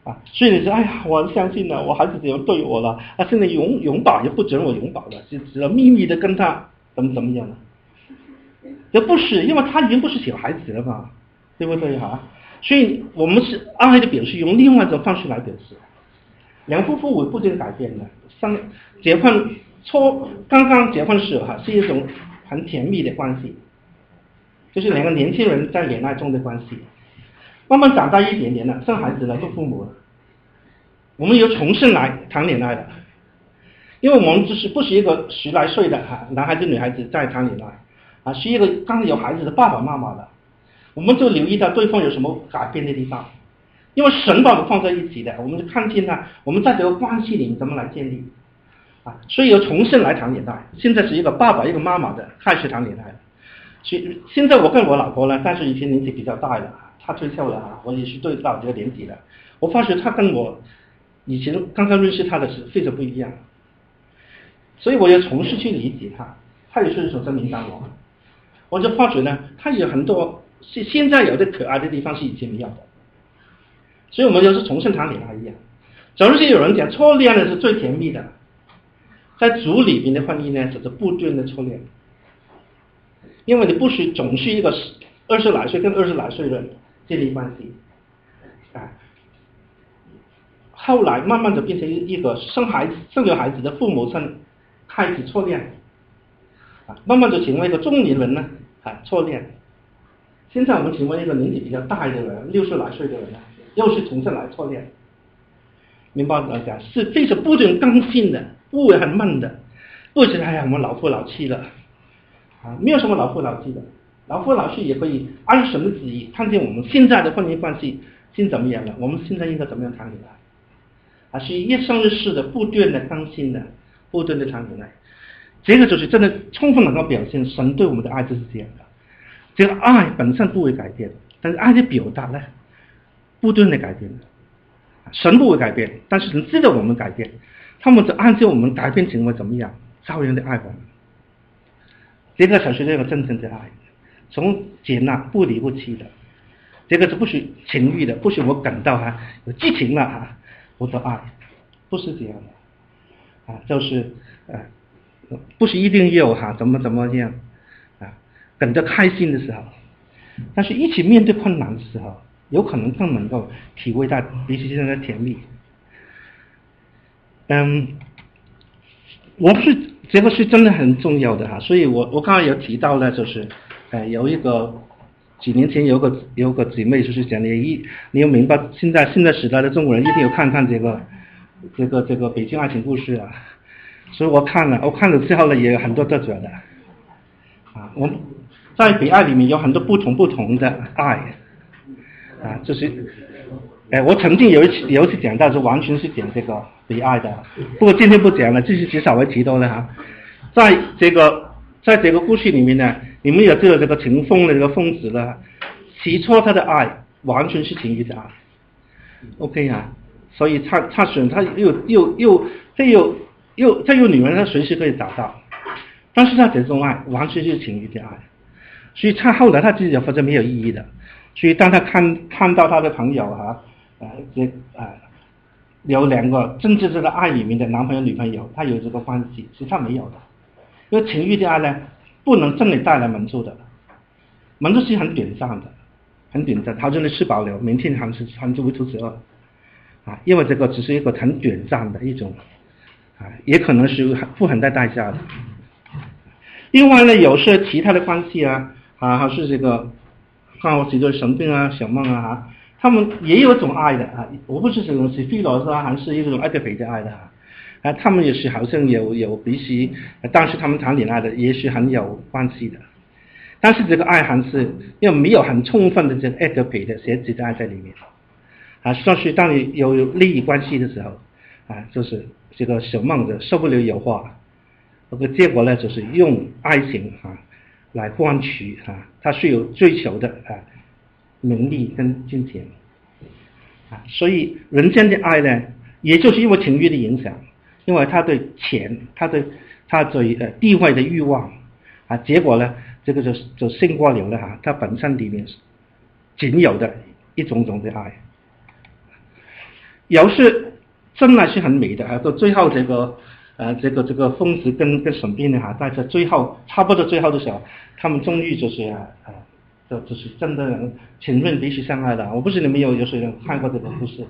啊，所以你说，哎呀，我相信了，我孩子怎样对我了，啊，现在永永保也不准我永保了，就只能秘密的跟他怎么怎么样了。这不是，因为他已经不是小孩子了嘛，对不对哈？所以我们是爱的表示，用另外一种方式来表示。两夫妇不经改变的，上结婚初刚刚结婚时哈，是一种很甜蜜的关系，就是两个年轻人在恋爱中的关系。慢慢长大一点点了，生孩子了，做父母了，我们又重新来谈恋爱了。因为我们就是不是一个十来岁的哈男孩子女孩子在谈恋爱啊，是一个刚有孩子的爸爸妈妈了，我们就留意到对方有什么改变的地方，因为神把我们放在一起的，我们就看见了我们在这个关系里面怎么来建立啊，所以又重新来谈恋爱。现在是一个爸爸一个妈妈的开始谈恋爱了。所以现在我跟我老婆呢，但是以前年纪比较大了，她退休了啊，我也是对到这个年纪了，我发觉她跟我以前刚刚认识她的时候非常不一样，所以我要重新去理解她，她也是一种生命当中，我就发觉呢，她有很多是现在有的可爱的地方是以前没有的，所以我们就是重新谈恋爱一样。假如是有人讲初恋呢是最甜蜜的，在主里面的婚姻呢，就是不断的初恋。因为你不是总是一个二十来岁跟二十来岁的人建立关系，啊，后来慢慢就变成一个生孩子、生了孩子的父母亲开始初恋，啊，慢慢就成为一个中年人呢，啊，初恋。现在我们成为一个年纪比较大的人，六十来岁的人呢，又是重新来初恋。明白怎么讲？是非常不准更新的，不会很慢的，不是哎呀我们老夫老妻了。啊，没有什么老夫老妻的，老夫老妻也可以按神的旨意看见我们现在的婚姻关系现怎么样了，我们现在应该怎么样谈恋爱，啊，是一生一世的不断的更新的，不断的谈恋爱，这个就是真的充分能够表现神对我们的爱就是这样的。这个爱本身不会改变，但是爱的表达呢，不断的改变的。神不会改变，但是神知道我们改变，他们就按照我们改变成为怎么样，照样的爱我们。这个才是这个真正的爱，从接纳不离不弃的，这个是不是情欲的，不是我感到哈有激情了哈，我的爱不是这样的啊，就是呃不是一定要哈怎么怎么样啊，感到开心的时候，但是一起面对困难的时候，有可能更能够体会到彼此之间的甜蜜。嗯，我是。这个是真的很重要的哈，所以我我刚才有提到了，就是呃有一个几年前有个有个姐妹就是讲，你一你要明白现在现在时代的中国人一定要看看这个这个这个北京爱情故事啊，所以我看了我看了之后呢也有很多得着的啊，我们在北爱里面有很多不同不同的爱啊，就是哎我曾经有一次有一次讲到是完全是讲这个北爱的，不过今天不讲了，这是只稍微提到了哈。在这个在这个故事里面呢，你们也知道这个秦风的这个疯子呢，起初他的爱完全是情欲的爱 ，OK 啊，所以他他选他又又又这又又这又女人他随时可以找到，但是他这种爱完全是情欲的爱，所以他后来他自己就发现没有意义的，所以当他看看到他的朋友哈，呃这啊。呃有两个真正这个爱里面的男朋友女朋友，他有这个关系，其实他没有的，因为情欲的爱呢，不能真的带来满足的，满足是很短暂的，很短暂，好像你吃饱了，明天还是还是会肚子饿，啊，因为这个只是一个很短暂的一种，啊，也可能是付很大代价的。另外呢，有些其他的关系啊，啊，还是这个，看我几个生病啊、小梦啊。他们也有一种爱的啊，我不是这种是菲罗斯啊，还是一种爱的北的爱的啊，啊，他们也是好像有有彼此，但是他们谈恋爱的也是很有关系的，但是这个爱还是又没有很充分的这个爱的北的写自的爱在里面，啊，算是当你有利益关系的时候，啊，就是这个小梦的受不了诱惑，那个结果呢就是用爱情啊来换取啊，他是有追求的啊。名利跟金钱啊，所以人间的爱呢，也就是因为情欲的影响，因为他对钱，他对他对呃地位的欲望啊，结果呢，这个就就胜过了了哈，他本身里面仅有的一种种的爱。 有是真的是很美的，到最后这个呃这个这个疯子跟跟沈斌呢哈，在这最后差不多最后的时候，他们终于就是啊啊，就就是真的情愿彼此相爱了。我不知道你们有有谁人看过这个故事？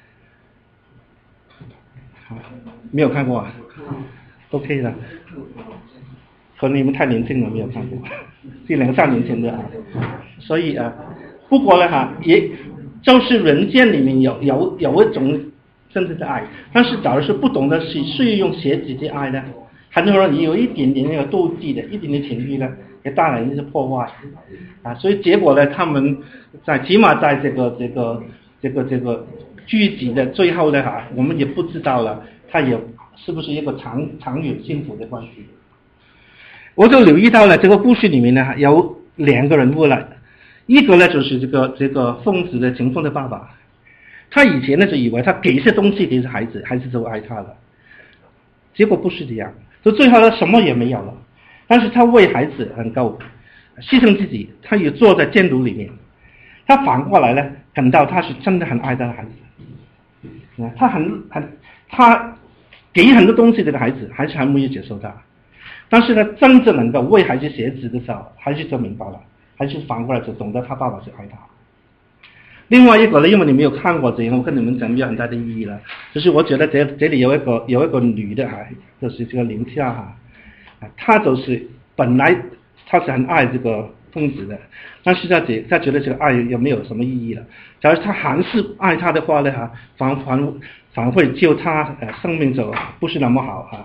没有看过啊 ？OK 的，可能你们太年轻了，没有看过，是两三年前的啊。所以啊，不过呢哈，也就是人间里面有有有一种真正的爱，但是假如是不懂得是是用邪己的爱呢，很多人也有一点点那个妒忌的，一点点情欲呢，也带来一些破坏啊。所以结果呢，他们在起码在这个这个这个这个剧集的最后呢哈，我们也不知道了，他也是不是一个长长远幸福的关系。我就留意到了这个故事里面呢有两个人物了，一个呢就是这个这个疯子的秦风的爸爸，他以前呢就以为他给些东西给孩子，孩子就爱他了，结果不是这样，就最后他什么也没有了，但是他为孩子很够牺牲自己，他也坐在监狱里面，他反过来呢感到他是真的很爱他的孩子，他很很他给很多东西给孩子，孩子还没有接受他，但是呢真正能够为孩子写字的时候，孩子就明白了，孩子反过来就懂得他爸爸是爱他。另外一个呢，因为你没有看过这个，我跟你们讲没有很大的意义了，就是我觉得这这里有一个有一个女的哈，就是这个林夏哈，她就是本来她是很爱这个疯子的，但是她觉她觉得这个爱也没有什么意义了。假如她还是爱他的话呢哈，反反反会救他呃生命就不是那么好哈。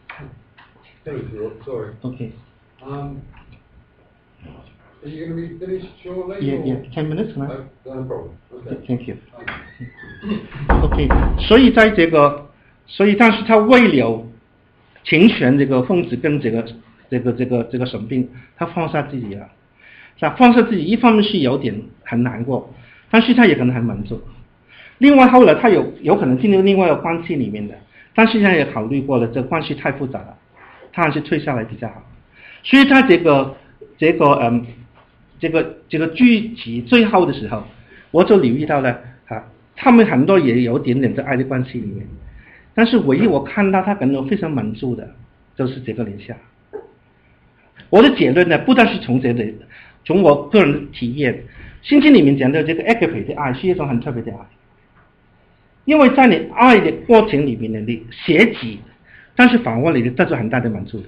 Sorry. Okay. Um, are you going to be finished shortly? Yeah, or? yeah. Ten minutes, right? No, no problem. Okay. Thank you. OK， 所以在这个，所以但是他为了成全这个疯子跟这个这个这个这个沈斌，他放下自己了。那放下自己，一方面是有点很难过，但是他也可能很满足。另外后来他有有可能进入另外一个关系里面的，但是他也考虑过了，这个关系太复杂了，他还是退下来比较好。所以他这个这个嗯这个这个剧集最后的时候，我就留意到了啊，他们很多也有点点在爱的关系里面，但是唯一我看到他感到非常满足的，就是这个林夏。我的结论呢，不但是从这里，从我个人的体验，圣经里面讲的这个 agape 的爱是一种很特别的爱，因为在你爱的过程里面呢，你舍己，但是反过来你得到很大的满足的。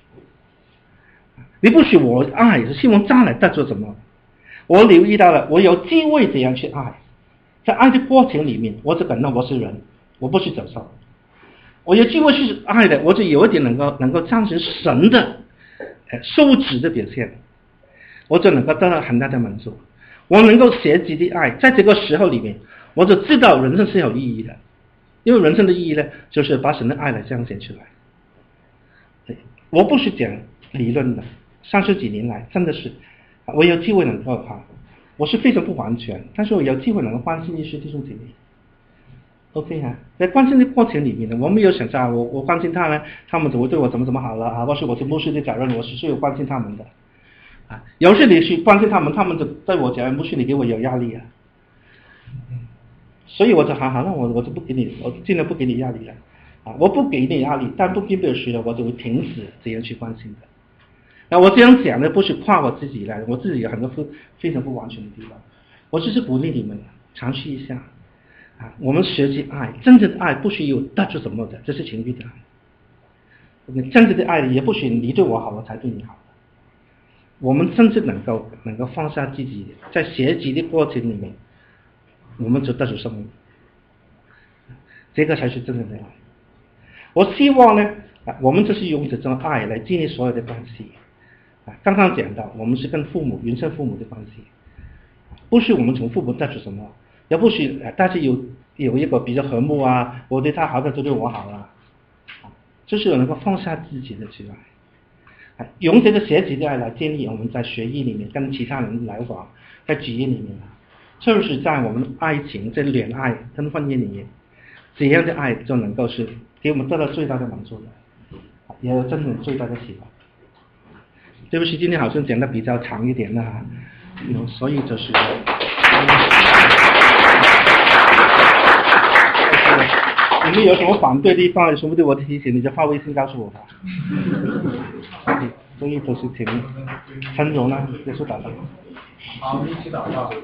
你不是我爱，是希望将来得到什么？我留意到了，我有机会这样去爱，在爱的过程里面，我就感到我是人，我不是走兽。我有机会去爱的，我就有一点能够能够彰显神的呃素质的表现，我就能够得到很大的满足。我能够舍己的爱，在这个时候里面，我就知道人生是有意义的，因为人生的意义呢，就是把神的爱来彰显出来。我不是讲理论的。三十几年来，真的是，我有机会能够哈，我是非常不完全，但是我有机会能够关心一些弟兄姐妹。OK 哈，在关心的过程里面呢，我没有想象我我关心他呢，他们怎么对我怎么怎么好了啊，或是我是牧师的责任，我是需要关心他们的。啊，有时你去关心他们，他们就对我讲，牧师你给我有压力啊。所以我就好好，那我我就不给你，我尽量不给你压力了。啊，我不给你压力，但不并不是我就会停止这样去关心的。那我这样讲呢，不是夸我自己来，我自己有很多非常不完全的地方，我只是鼓励你们尝试一下啊。我们学习爱，真正的爱不是有得出什么的，这是情欲的爱。真正的爱也不是你对我好，我才对你好。我们真正能够能够放下自己，在学习的过程里面，我们就得出生命，这个才是真正的爱。我希望呢，啊，我们就是用这种爱来建立所有的关系。啊，刚刚讲到，我们是跟父母、原生父母的关系，不是我们从父母得出什么，也不是呃，大家有有一个比较和睦啊，我对他好，他就对我好啊，啊，就是能够放下自己的去爱，啊，用这个学习的爱来建立我们在学业里面跟其他人来往，在职业里面啊，就是在我们爱情、在恋爱跟婚姻里面，这样的爱就能够是给我们得到最大的满足的，啊，也有真正最大的喜欢。对不起，今天好像讲的比较长一点了哈，嗯，所以就是。 你有什么反对地方，有什么对我的提醒，你就发微信告诉我吧。OK， 终于都是请陈荣呢，结束祷告。 好，我们一起祷告。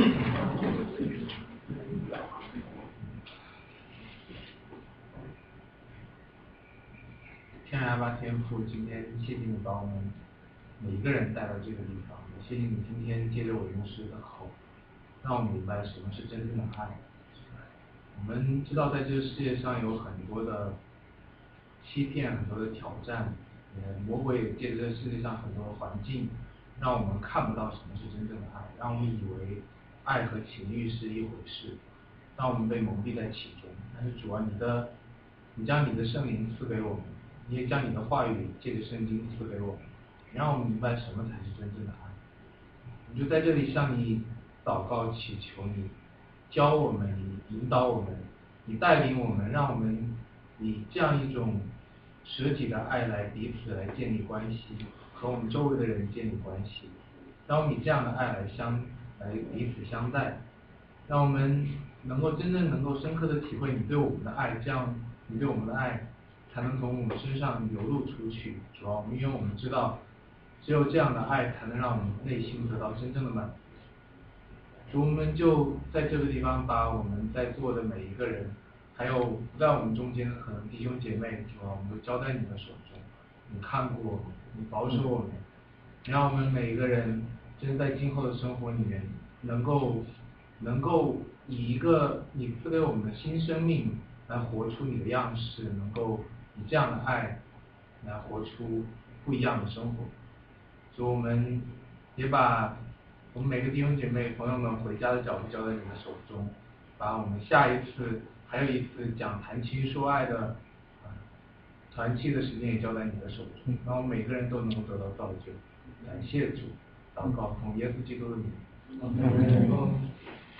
天然阿爸天父，今天谢谢你把我们每一个人带到这个地方，也谢谢你今天借着我牧师的口，让我们明白什么是真正的爱。我们知道在这个世界上有很多的欺骗，很多的挑战，呃，魔鬼也借着这个世界上很多的环境，让我们看不到什么是真正的爱，让我们以为爱和情欲是一回事，让我们被蒙蔽在其中。但是主啊，你的，你将你的圣灵赐给我们，你也将你的话语借着圣经赐给我们，让我们明白什么才是真正的爱。我就在这里向你祷告祈求你，教我们，你引导我们，你带领我们，让我们以这样一种舍己的爱来彼此来建立关系，和我们周围的人建立关系，让我们以这样的爱来相来彼此相待，让我们能够真正能够深刻的体会你对我们的爱，这样你对我们的爱才能从我们身上流露出去。主要因为我们知道，只有这样的爱才能让我们内心得到真正的满足。主，我们就在这个地方把我们在座的每一个人，还有不在我们中间的可能弟兄姐妹，主啊，我们都交在你的手中。你看过我们，你保守我们，让我们每一个人真在今后的生活里面，能够能够以一个你赐给我们的新生命来活出你的样式，能够以这样的爱来活出不一样的生活。主，我们也把我们每个弟兄姐妹朋友们回家的脚步交在你的手中，把我们下一次还有一次讲谈情说爱的呃团契的时间也交在你的手中，让我们每个人都能够得到造就。感谢主，祷告奉耶稣基督的名。